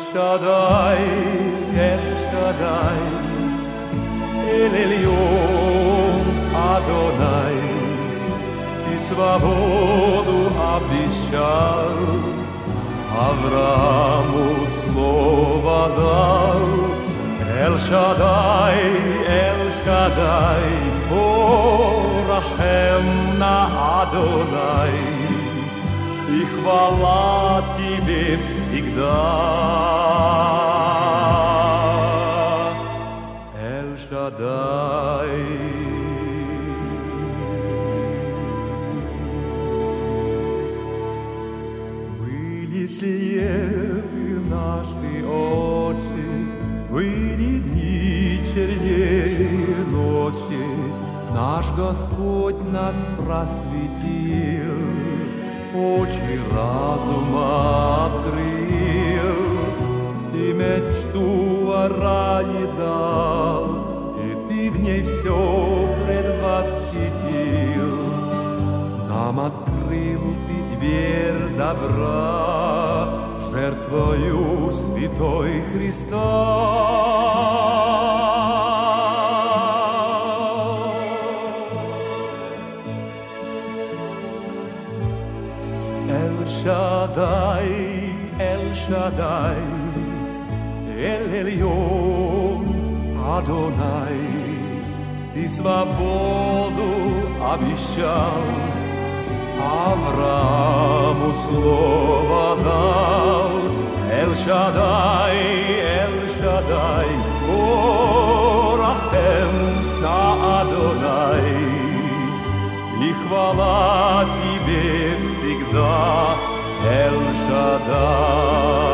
Shaddai, El Shaddai, El Эльон Адонай, Ты свободу обещал, Аврааму слово дал. El Shaddai, О, Рахем на Адонай, и хвала Тебе всегда. El Shaddai. Были слепы наши очи, были дни чернее ночи, наш Господь нас просветил, очи разума открыл, Ты мечту о рае дал, и Ты в ней все предвосхитил. Нам открыл Ты дверь добра, жертвою святой Христа. El Shaddai, El Эльон Адонай, Ты свободу обещал, Аврааму слово дал. El Shaddai, О, Рахем на Адонай, и хвала Тебе всегда, El Shaddai.